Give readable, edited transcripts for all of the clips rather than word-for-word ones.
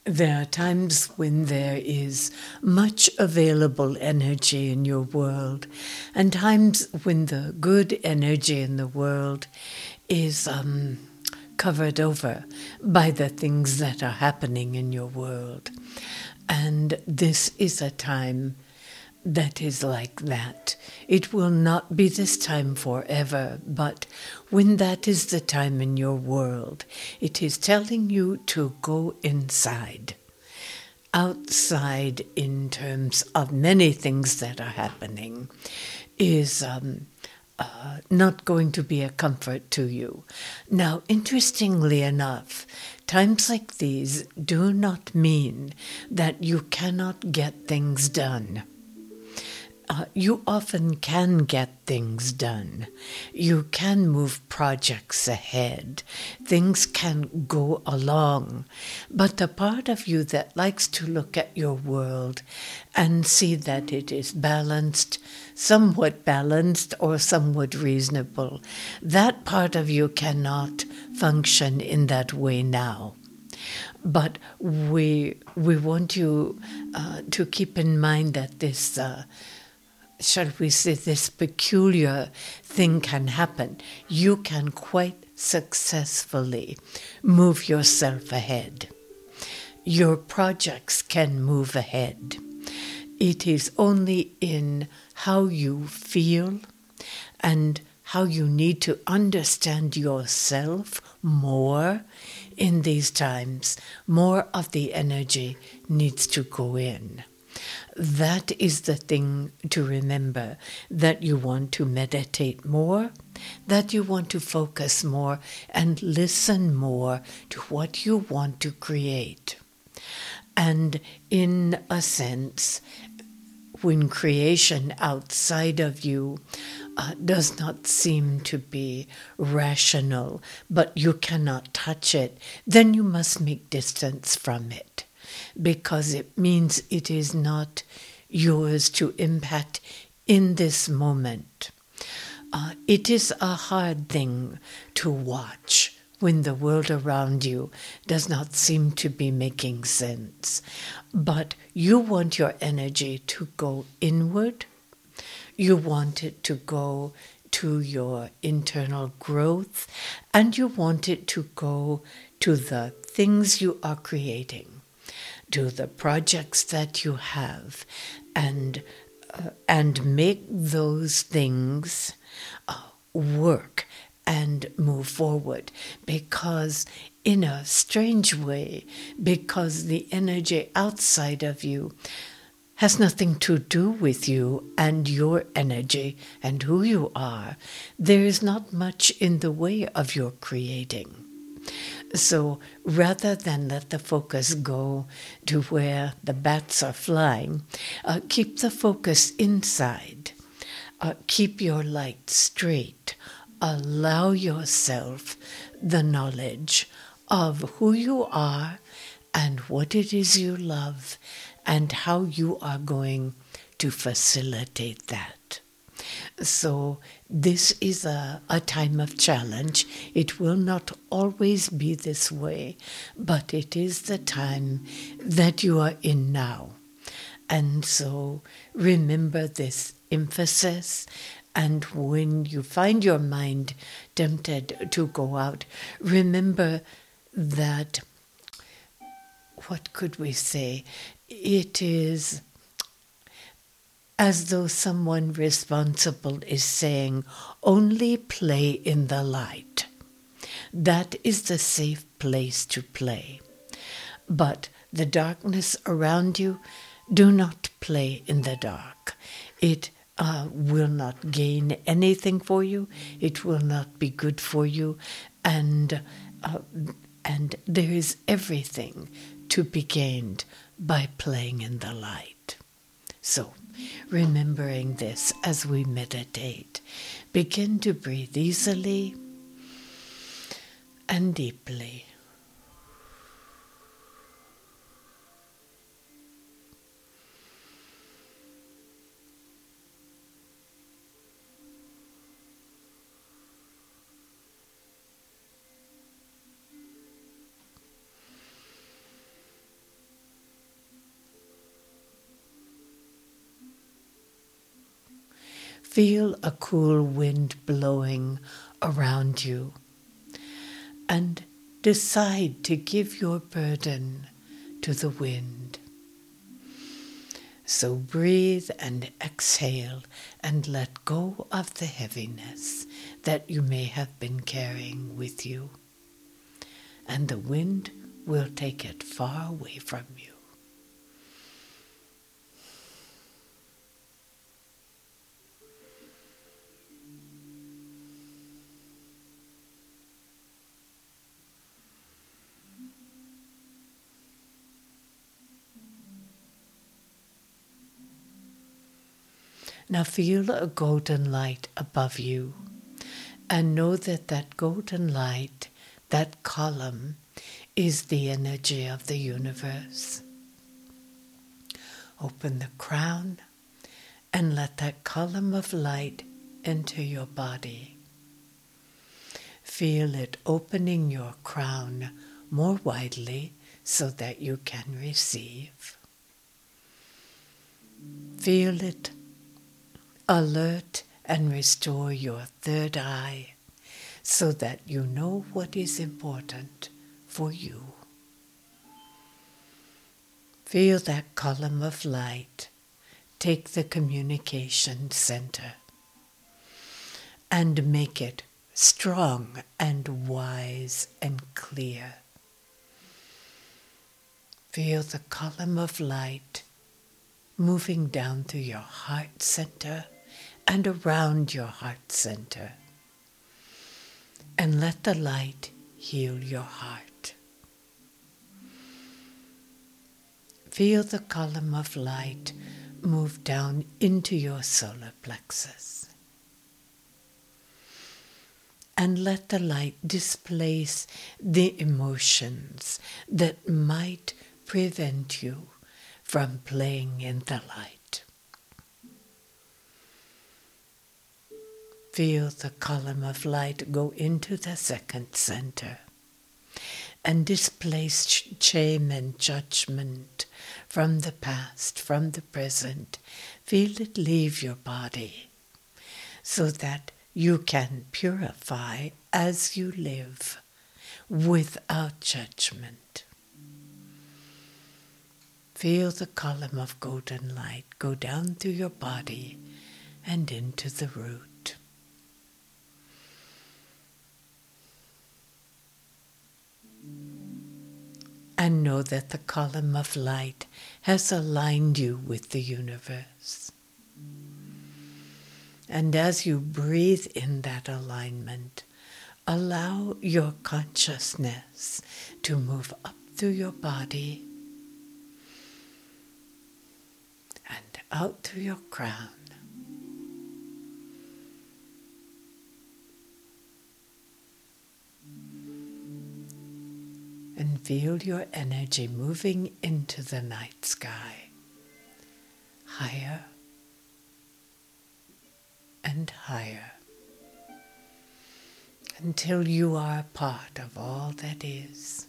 There are times when there is much available energy in your world, and times when the good energy in the world is covered over by the things that are happening in your world. And this is a time that is like that. It will not be this time forever, but when that is the time in your world, it is telling you to go inside. Outside, in terms of many things that are happening, is not going to be a comfort to you. Now, interestingly enough, times like these do not mean that you cannot get things done. You often can get things done. You can move projects ahead. Things can go along. But the part of you that likes to look at your world and see that it is balanced, somewhat balanced or somewhat reasonable, that part of you cannot function in that way now. But we want you to keep in mind that this shall we say, this peculiar thing can happen. You can quite successfully move yourself ahead. Your projects can move ahead. It is only in how you feel and how you need to understand yourself more in these times. More of the energy needs to go in. That is the thing to remember, that you want to meditate more, that you want to focus more and listen more to what you want to create. And in a sense, when creation outside of you does not seem to be rational, but you cannot touch it, then you must make distance from it, because it means it is not yours to impact in this moment. It is a hard thing to watch when the world around you does not seem to be making sense. But you want your energy to go inward. You want it to go to your internal growth, and you want it to go to the things you are creating, to the projects that you have, and make those things work and move forward. Because in a strange way, because the energy outside of you has nothing to do with you and your energy and who you are, there is not much in the way of your creating. So rather than let the focus go to where the bats are flying, keep the focus inside. Keep your light straight. Allow yourself the knowledge of who you are and what it is you love and how you are going to facilitate that. So this is a time of challenge. It will not always be this way, but it is the time that you are in now. And so remember this emphasis, and when you find your mind tempted to go out, remember that, what could we say? It is as though someone responsible is saying, only play in the light. That is the safe place to play. But the darkness around you, do not play in the dark. It will not gain anything for you. It will not be good for you. And there is everything to be gained by playing in the light. So, remembering this as we meditate, begin to breathe easily and deeply. Feel a cool wind blowing around you and decide to give your burden to the wind. So breathe and exhale and let go of the heaviness that you may have been carrying with you. And the wind will take it far away from you. Now feel a golden light above you and know that that golden light, that column, is the energy of the universe. Open the crown and let that column of light enter your body. Feel it opening your crown more widely so that you can receive. Feel it alert and restore your third eye so that you know what is important for you. Feel that column of light take the communication center and make it strong and wise and clear. Feel the column of light moving down through your heart center and around your heart center. And let the light heal your heart. Feel the column of light move down into your solar plexus. And let the light displace the emotions that might prevent you from playing in the light. Feel the column of light go into the second center and displace shame and judgment from the past, from the present. Feel it leave your body so that you can purify as you live without judgment. Feel the column of golden light go down through your body and into the root. And know that the column of light has aligned you with the universe. And as you breathe in that alignment, allow your consciousness to move up through your body and out through your crown. And feel your energy moving into the night sky, higher and higher, until you are a part of all that is.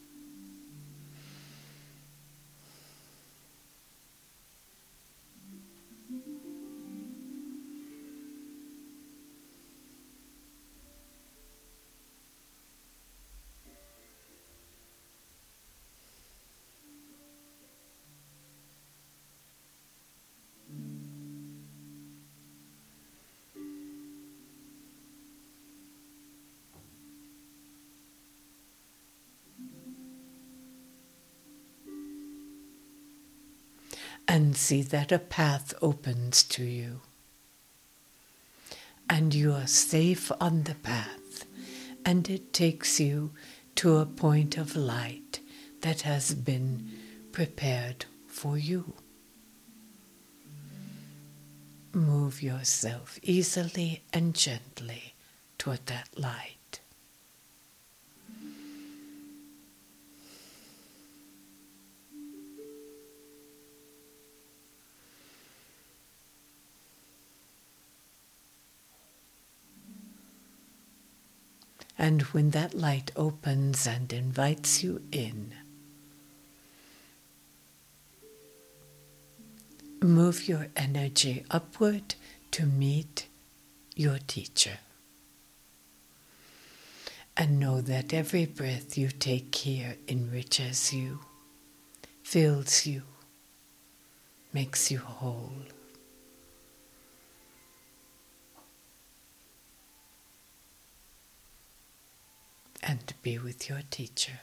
And see that a path opens to you. And you are safe on the path. And it takes you to a point of light that has been prepared for you. Move yourself easily and gently toward that light. And when that light opens and invites you in, move your energy upward to meet your teacher. And know that every breath you take here enriches you, fills you, makes you whole. And to be with your teacher.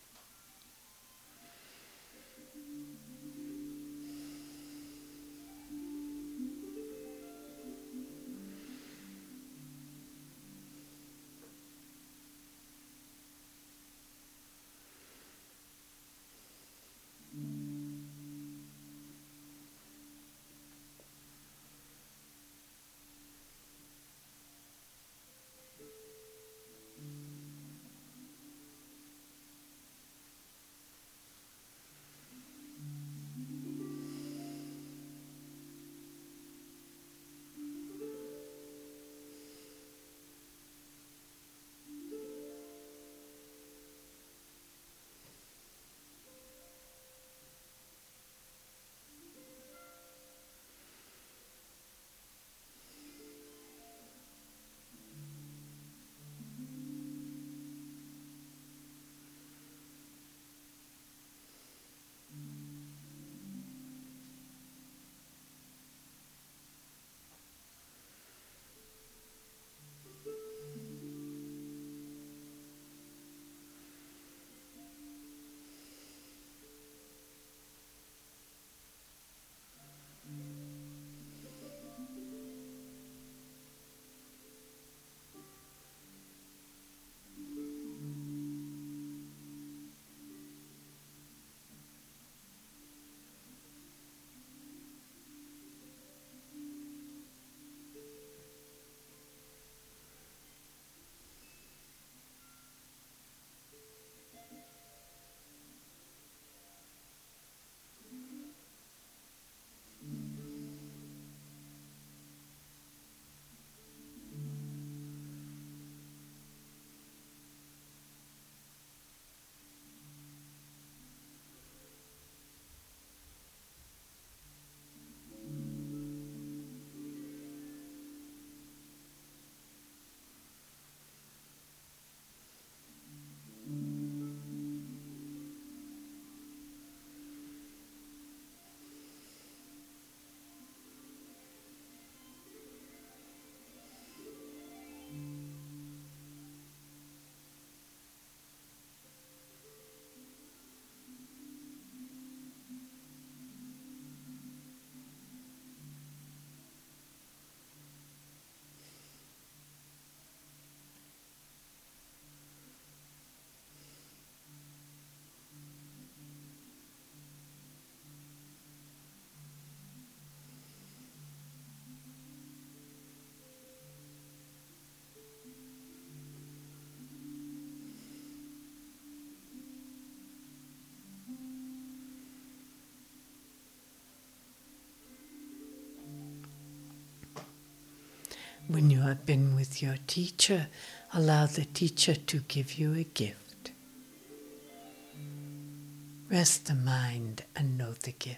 When you have been with your teacher, allow the teacher to give you a gift. Rest the mind and know the gift.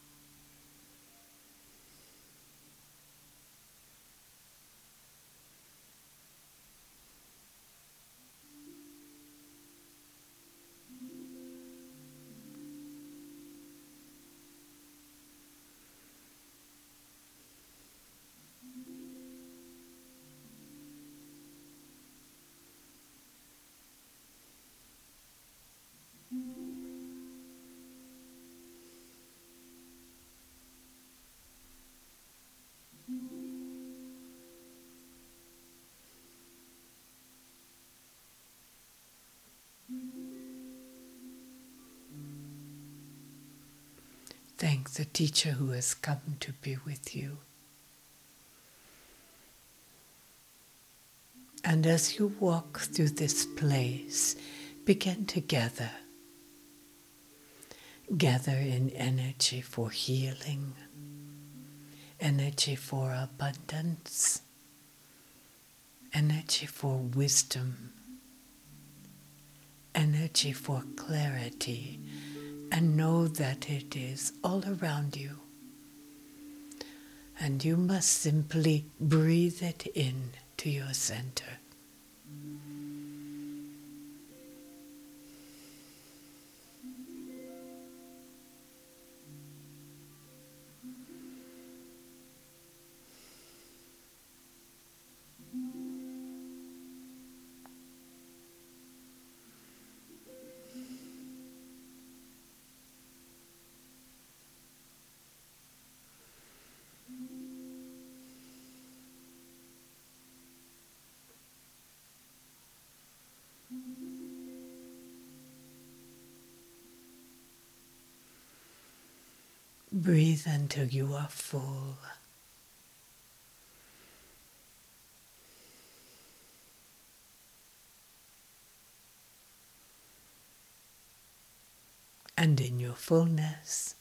Thank the teacher who has come to be with you. And as you walk through this place, begin to gather. Gather in energy for healing, energy for abundance, energy for wisdom, energy for clarity, and know that it is all around you. And you must simply breathe it in to your center. Breathe until you are full. And in your fullness,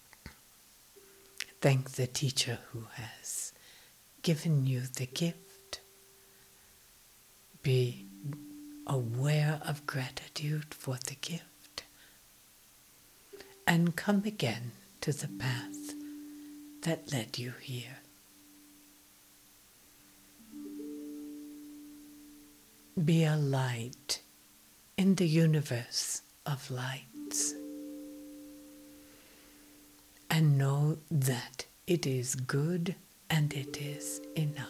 thank the teacher who has given you the gift. Be aware of gratitude for the gift. And come again to the path that led you here. Be a light in the universe of lights. And know that it is good and it is enough.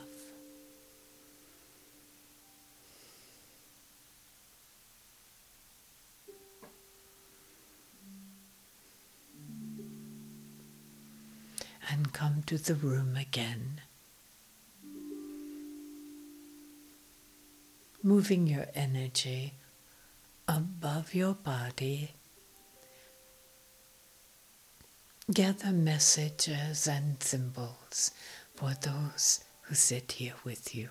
And come to the room again. Moving your energy above your body. Gather messages and symbols for those who sit here with you.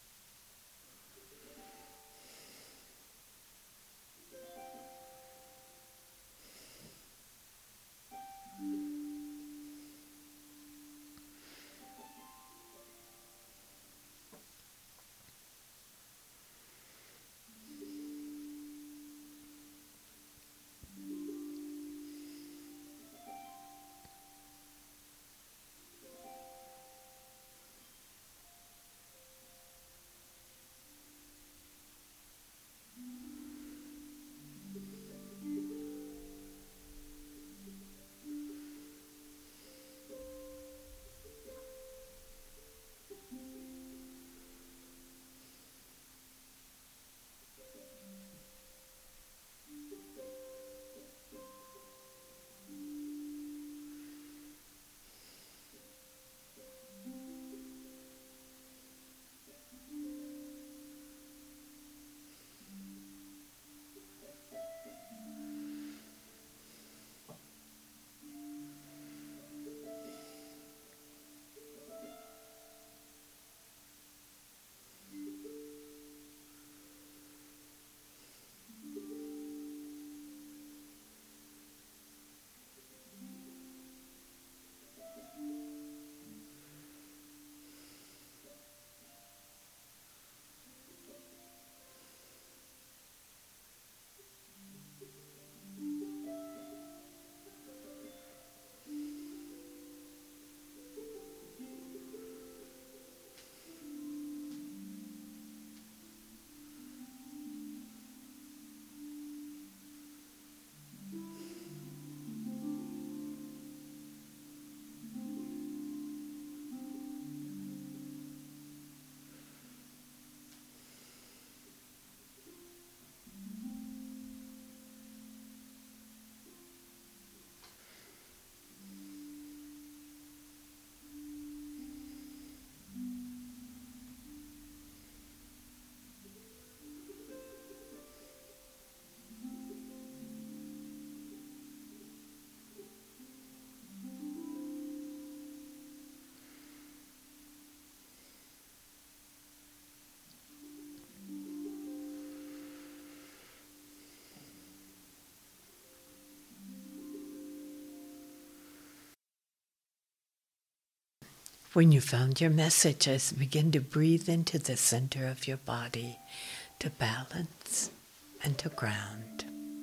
When you found your messages, begin to breathe into the center of your body to balance and to ground.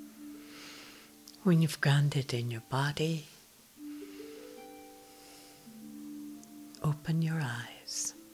When you've grounded in your body, open open your eyes.